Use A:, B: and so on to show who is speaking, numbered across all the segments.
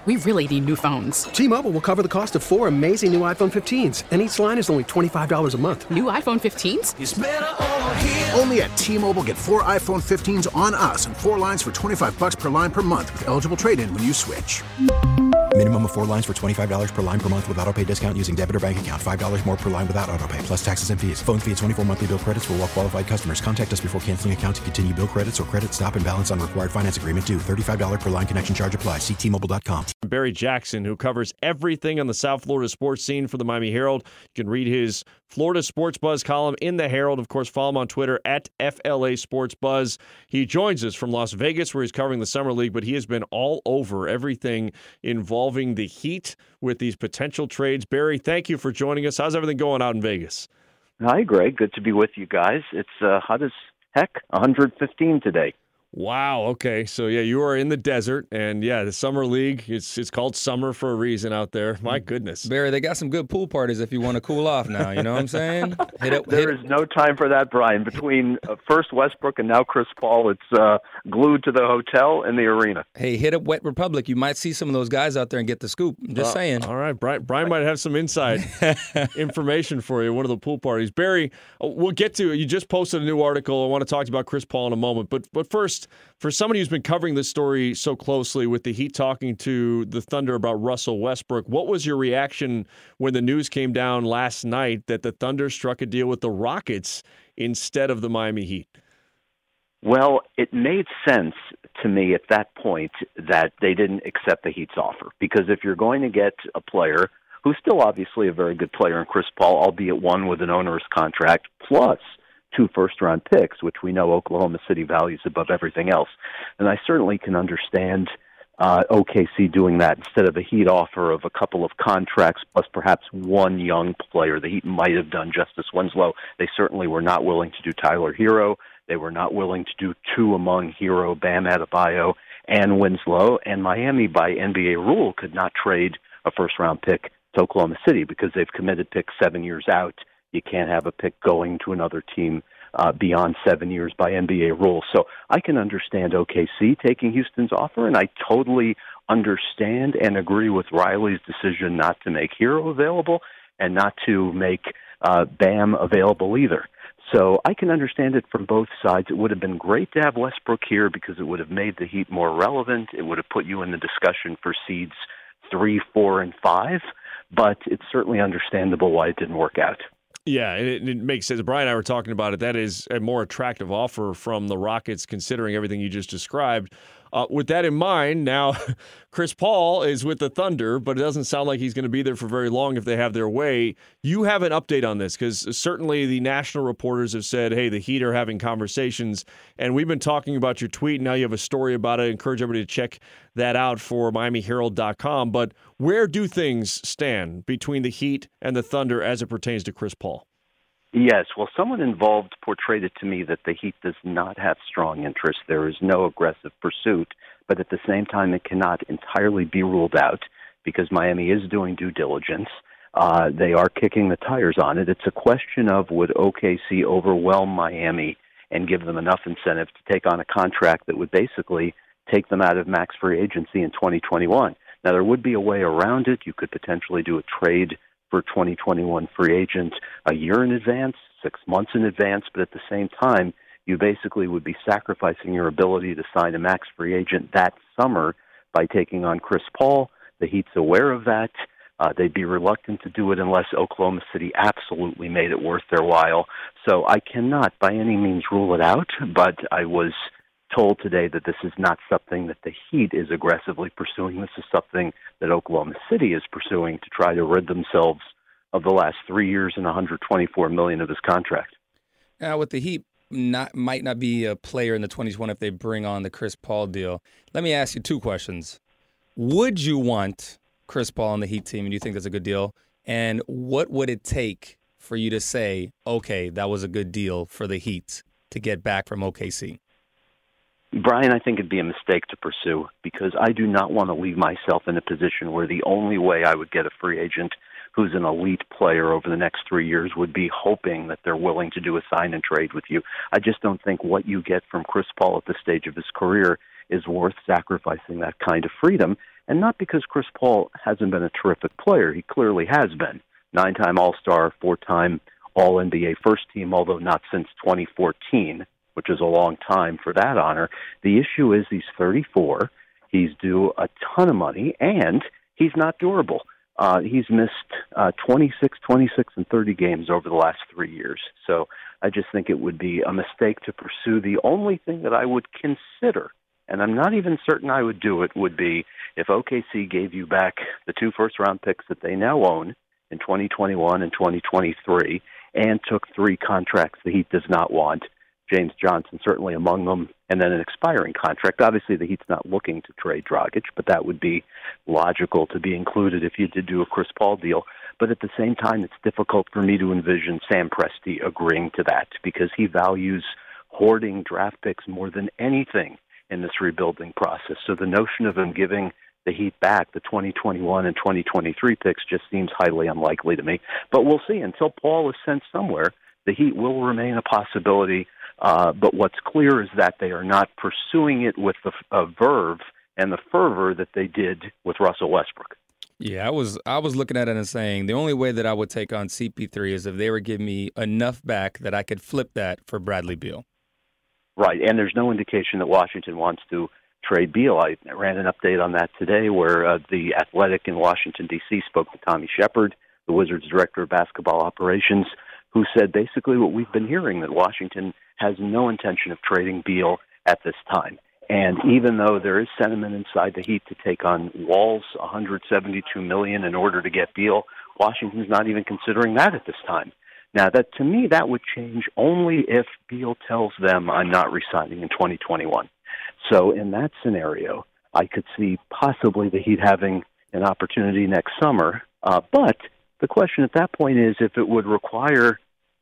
A: We really need new phones.
B: T-Mobile will cover the cost of 4 amazing new iPhone 15s, and each line is only $25 a month.
A: New iPhone 15s?
C: It's better over here.
D: Only at T-Mobile, get 4 iPhone 15s on us and 4 lines for $25 per line per month with eligible trade-in when you switch.
E: Minimum of 4 lines for $25 per line per month with autopay discount using debit or bank account. $5 more per line without autopay, plus taxes and fees. Phone fee at 24 monthly bill credits for well-qualified customers. Contact us before canceling account to continue bill credits or credit stop and balance on required finance agreement due. $35 per line connection charge applies. See T-Mobile.com.
F: Barry Jackson, who covers everything on the South Florida sports scene for the Miami Herald. You can read his Florida Sports Buzz column in the Herald. Of course, follow him on Twitter at FLA Sports Buzz. He joins us from Las Vegas, where he's covering the Summer League, but he has been all over everything involving the Heat with these potential trades. Barry, thank you for joining us. How's everything going out in Vegas?
G: Hi, Greg. Good to be with you guys. It's hot as heck, 115 today.
F: Wow. Okay. So, yeah, you are in the desert. And, yeah, the Summer League, it's called summer for a reason out there. My goodness.
H: Barry, they got some good pool parties if you want to cool off now. You know what I'm saying?
G: There is no time for that, Brian. Between first Westbrook and now Chris Paul, it's glued to the hotel and the arena.
H: Hey, hit up Wet Republic. You might see some of those guys out there and get the scoop. I'm just saying.
F: All right. Brian might have some inside information for you, one of the pool parties. Barry, we'll get to it. You just posted a new article. I want to talk to you about Chris Paul in a moment. But first, for somebody who's been covering this story so closely with the Heat talking to the Thunder about Russell Westbrook, what was your reaction when the news came down last night that the Thunder struck a deal with the Rockets instead of the Miami Heat?
G: Well, it made sense to me at that point that they didn't accept the Heat's offer, because if you're going to get a player who's still obviously a very good player in Chris Paul, albeit one with an onerous contract, plus 2 first-round picks, which we know Oklahoma City values above everything else. And I certainly can understand OKC doing that instead of a Heat offer of a couple of contracts plus perhaps one young player. The Heat might have done Justice Winslow. They certainly were not willing to do Tyler Hero. They were not willing to do 2 among Hero, Bam Adebayo, and Winslow. And Miami, by NBA rule, could not trade a first-round pick to Oklahoma City because they've committed picks 7 years out. You can't have a pick going to another team beyond 7 years by NBA rules. So I can understand OKC taking Houston's offer, and I totally understand and agree with Riley's decision not to make Hero available and not to make Bam available either. So I can understand it from both sides. It would have been great to have Westbrook here because it would have made the Heat more relevant. It would have put you in the discussion for seeds 3, 4, and 5, but it's certainly understandable why it didn't work out.
F: Yeah, it makes sense. Brian and I were talking about it. That is a more attractive offer from the Rockets, considering everything you just described. With that in mind, now Chris Paul is with the Thunder, but it doesn't sound like he's going to be there for very long if they have their way. You have an update on this, because certainly the national reporters have said, hey, the Heat are having conversations, and we've been talking about your tweet. Now you have a story about it. I encourage everybody to check that out for MiamiHerald.com. But where do things stand between the Heat and the Thunder as it pertains to Chris Paul?
G: Yes, well, someone involved portrayed it to me that the Heat does not have strong interest. There is no aggressive pursuit, but at the same time, it cannot entirely be ruled out because Miami is doing due diligence. They are kicking the tires on it. It's a question of would OKC overwhelm Miami and give them enough incentive to take on a contract that would basically take them out of max free agency in 2021. Now, there would be a way around it. You could potentially do a trade for 2021 free agents a year in advance, 6 months in advance, but at the same time, you basically would be sacrificing your ability to sign a max free agent that summer by taking on Chris Paul. The Heat's aware of that. They'd be reluctant to do it unless Oklahoma City absolutely made it worth their while. So I cannot by any means rule it out, but I was told today that this is not something that the Heat is aggressively pursuing. This is something that Oklahoma City is pursuing to try to rid themselves of the last 3 years and $124 million of his contract.
H: Now, with the Heat, might not be a player in the 2020 if they bring on the Chris Paul deal. Let me ask you 2 questions. Would you want Chris Paul on the Heat team, and you think that's a good deal? And what would it take for you to say, okay, that was a good deal for the Heat to get back from OKC?
G: Brian, I think it'd be a mistake to pursue because I do not want to leave myself in a position where the only way I would get a free agent who's an elite player over the next 3 years would be hoping that they're willing to do a sign and trade with you. I just don't think what you get from Chris Paul at this stage of his career is worth sacrificing that kind of freedom. And not because Chris Paul hasn't been a terrific player. He clearly has been. 9-time All-Star, 4-time All-NBA first team, although not since 2014, which is a long time for that honor. The issue is he's 34, he's due a ton of money, and he's not durable. He's missed 26, and 30 games over the last 3 years. So I just think it would be a mistake to pursue. The only thing that I would consider, and I'm not even certain I would do it, would be if OKC gave you back the 2 first-round picks that they now own in 2021 and 2023 and took 3 contracts the Heat does not want, James Johnson certainly among them, and then an expiring contract. Obviously, the Heat's not looking to trade Dragic, but that would be logical to be included if you did do a Chris Paul deal. But at the same time, it's difficult for me to envision Sam Presti agreeing to that because he values hoarding draft picks more than anything in this rebuilding process. So the notion of him giving the Heat back the 2021 and 2023 picks just seems highly unlikely to me. But we'll see. Until Paul is sent somewhere, the Heat will remain a possibility. But what's clear is that they are not pursuing it with the verve and the fervor that they did with Russell Westbrook.
H: Yeah, I was looking at it and saying the only way that I would take on CP3 is if they were giving me enough back that I could flip that for Bradley Beal.
G: Right, and there's no indication that Washington wants to trade Beal. I ran an update on that today where the Athletic in Washington, D.C. spoke to Tommy Shepard, the Wizards' director of basketball operations, who said basically what we've been hearing, that Washington has no intention of trading Beal at this time. And even though there is sentiment inside the Heat to take on Wall's $172 million in order to get Beal, Washington's not even considering that at this time. Now, that to me, that would change only if Beal tells them I'm not re-signing in 2021. So in that scenario, I could see possibly the Heat having an opportunity next summer. But the question at that point is if it would require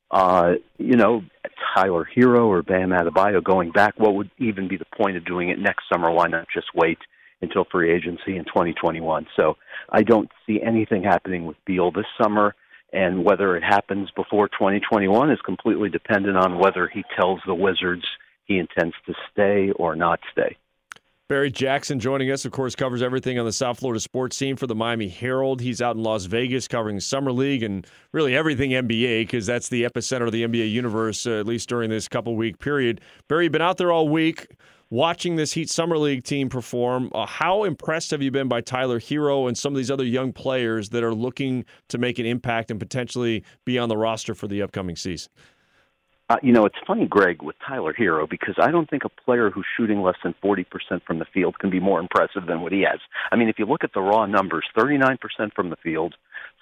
G: Tyler Hero or Bam Adebayo going back, what would even be the point of doing it next summer? Why not just wait until free agency in 2021? So I don't see anything happening with Beal this summer, and whether it happens before 2021 is completely dependent on whether he tells the Wizards he intends to stay or not stay.
F: Barry Jackson joining us, of course, covers everything on the South Florida sports scene for the Miami Herald. He's out in Las Vegas covering Summer League and really everything NBA because that's the epicenter of the NBA universe, at least during this couple-week period. Barry, you've been out there all week watching this Heat Summer League team perform. How impressed have you been by Tyler Hero and some of these other young players that are looking to make an impact and potentially be on the roster for the upcoming season?
G: It's funny, Greg, with Tyler Hero, because I don't think a player who's shooting less than 40% from the field can be more impressive than what he has. I mean, if you look at the raw numbers, 39% from the field,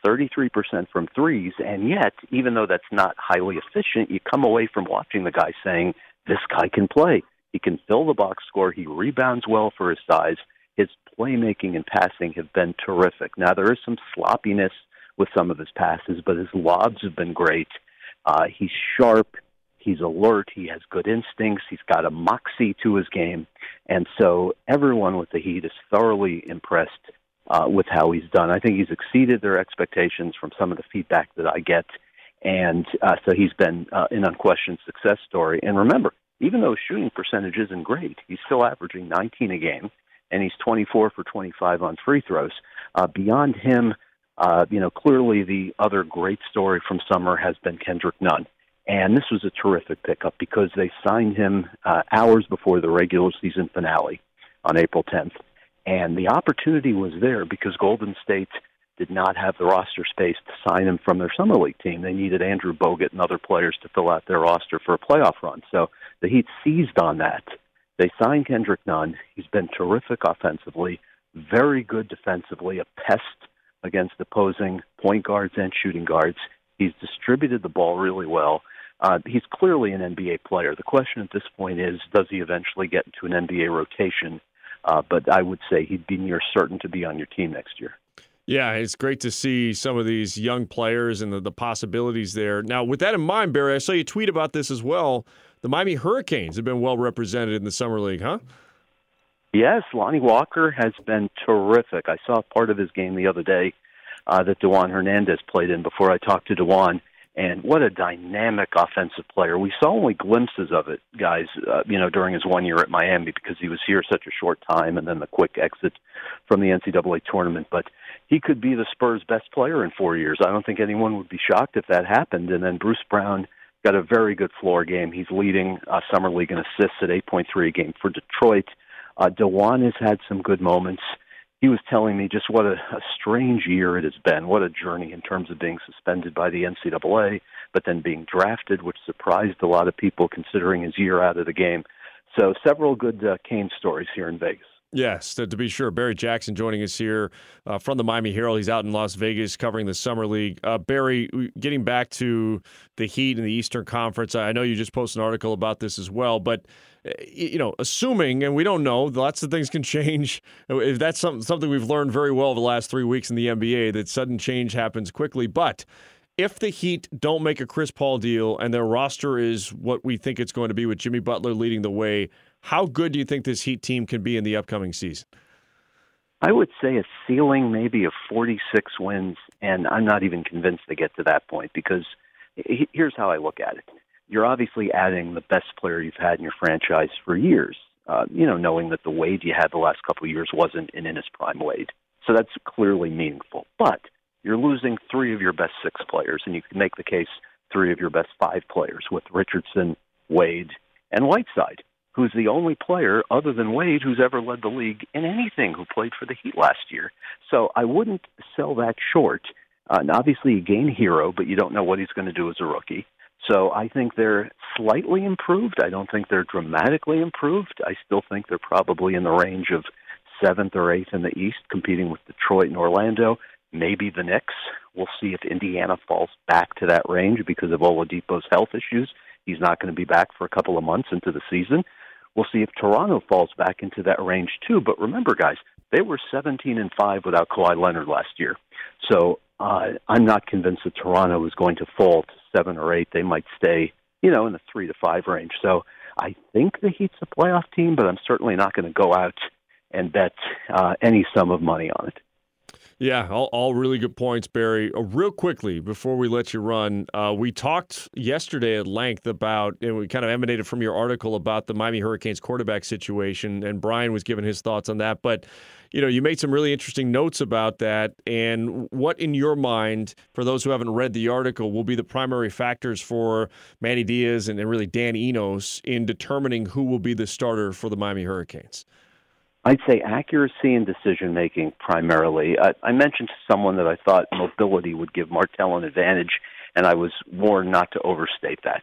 G: 33% from threes, and yet, even though that's not highly efficient, you come away from watching the guy saying, this guy can play. He can fill the box score. He rebounds well for his size. His playmaking and passing have been terrific. Now, there is some sloppiness with some of his passes, but his lobs have been great. He's sharp. He's alert. He has good instincts. He's got a moxie to his game. And so everyone with the Heat is thoroughly impressed with how he's done. I think he's exceeded their expectations from some of the feedback that I get. And so he's been an unquestioned success story. And remember, even though his shooting percentage isn't great, he's still averaging 19 a game, and he's 24 for 25 on free throws. Beyond him, clearly the other great story from summer has been Kendrick Nunn. And this was a terrific pickup because they signed him hours before the regular season finale on April 10th. And the opportunity was there because Golden State did not have the roster space to sign him from their Summer League team. They needed Andrew Bogut and other players to fill out their roster for a playoff run. So the Heat seized on that. They signed Kendrick Nunn. He's been terrific offensively, very good defensively, a pest against opposing point guards and shooting guards. He's distributed the ball really well. He's clearly an NBA player. The question at this point is, does he eventually get into an NBA rotation? But I would say he'd be near certain to be on your team next year.
F: Yeah, it's great to see some of these young players and the possibilities there. Now, with that in mind, Barry, I saw you tweet about this as well. The Miami Hurricanes have been well represented in the Summer League, huh?
G: Yes, Lonnie Walker has been terrific. I saw part of his game the other day that DeJuan Hernandez played in before I talked to DeJuan. And what a dynamic offensive player. We saw only glimpses of it, guys, during his 1 year at Miami because he was here such a short time and then the quick exit from the NCAA tournament. But he could be the Spurs' best player in 4 years. I don't think anyone would be shocked if that happened. And then Bruce Brown got a very good floor game. He's leading Summer League in assists at 8.3 a game for Detroit. DeJuan has had some good moments. He was telling me just what a strange year it has been, what a journey in terms of being suspended by the NCAA, but then being drafted, which surprised a lot of people considering his year out of the game. So several good Kane stories here in Vegas.
F: Yes, to be sure. Barry Jackson joining us here from the Miami Herald. He's out in Las Vegas covering the Summer League. Barry, getting back to the Heat in the Eastern Conference, I know you just posted an article about this as well, but assuming, and we don't know, lots of things can change. If that's something we've learned very well over the last 3 weeks in the NBA, that sudden change happens quickly. But if the Heat don't make a Chris Paul deal and their roster is what we think it's going to be with Jimmy Butler leading the way, how good do you think this Heat team can be in the upcoming season?
G: I would say a ceiling maybe of 46 wins, and I'm not even convinced they get to that point because here's how I look at it. You're obviously adding the best player you've had in your franchise for years, knowing that the Wade you had the last couple of years wasn't in his prime Wade. So that's clearly meaningful. But you're losing 3 of your best 6 players, and you can make the case 3 of your best 5 players with Richardson, Wade, and Whiteside, who's the only player other than Wade who's ever led the league in anything who played for the Heat last year. So I wouldn't sell that short. And obviously, you gain Hero, but you don't know what he's going to do as a rookie. So I think they're slightly improved. I don't think they're dramatically improved. I still think they're probably in the range of 7th or 8th in the East, competing with Detroit and Orlando, maybe the Knicks. We'll see if Indiana falls back to that range because of Oladipo's health issues. He's not going to be back for a couple of months into the season. We'll see if Toronto falls back into that range too. But remember, guys, they were 17-5 without Kawhi Leonard last year. So I'm not convinced that Toronto is going to fall to 7 or 8. They might stay, in the 3 to 5 range. So I think the Heat's a playoff team, but I'm certainly not going to go out and bet any sum of money on it.
F: Yeah, all really good points, Barry. Real quickly, before we let you run, we talked yesterday at length about, and we kind of emanated from your article about the Miami Hurricanes quarterback situation, and Brian was giving his thoughts on that. But, you made some really interesting notes about that, and what, in your mind, for those who haven't read the article, will be the primary factors for Manny Diaz and really Dan Enos in determining who will be the starter for the Miami Hurricanes?
G: I'd say accuracy and decision-making primarily. I mentioned to someone that I thought mobility would give Martell an advantage, and I was warned not to overstate that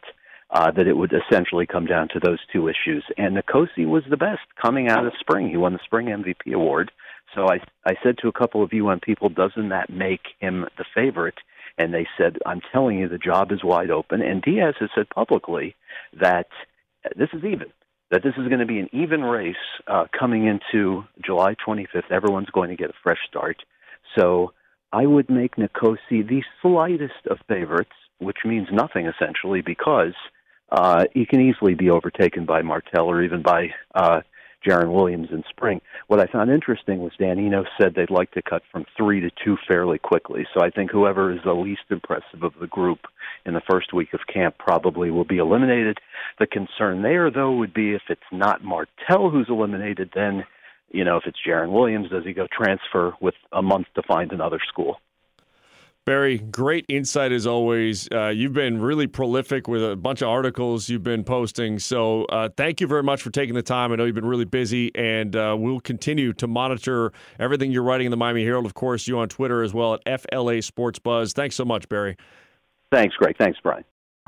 G: it would essentially come down to those 2 issues. And Nkosi was the best coming out of spring. He won the Spring MVP award. So I said to a couple of UM people, doesn't that make him the favorite? And they said, I'm telling you, the job is wide open. And Diaz has said publicly that this is even. That this is going to be an even race coming into July 25th. Everyone's going to get a fresh start. So I would make Nkosi the slightest of favorites, which means nothing essentially because he can easily be overtaken by Martell or even by Jaron Williams in spring. What I found interesting was Dan Enos said they'd like to cut from 3 to 2 fairly quickly. So I think whoever is the least impressive of the group in the first week of camp probably will be eliminated. The concern there, though, would be if it's not Martell who's eliminated, then, if it's Jaron Williams, does he go transfer with a month to find another school?
F: Barry, great insight as always. You've been really prolific with a bunch of articles you've been posting. So thank you very much for taking the time. I know you've been really busy, and we'll continue to monitor everything you're writing in the Miami Herald. Of course, you on Twitter as well at FLA Sports Buzz. Thanks so much, Barry.
G: Thanks, Greg. Thanks, Brian.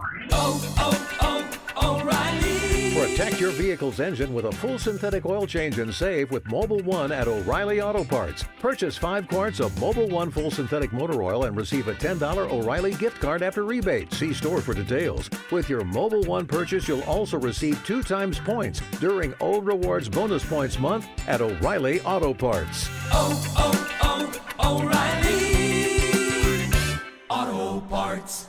C: O'Reilly. Protect your vehicle's engine with a full synthetic oil change and save with Mobil 1 at O'Reilly Auto Parts. Purchase 5 quarts of Mobil 1 full synthetic motor oil and receive a $10 O'Reilly gift card after rebate. See store for details. With your Mobil 1 purchase, you'll also receive 2 times points during O Rewards Bonus Points Month at O'Reilly Auto Parts.
I: O'Reilly Auto Parts.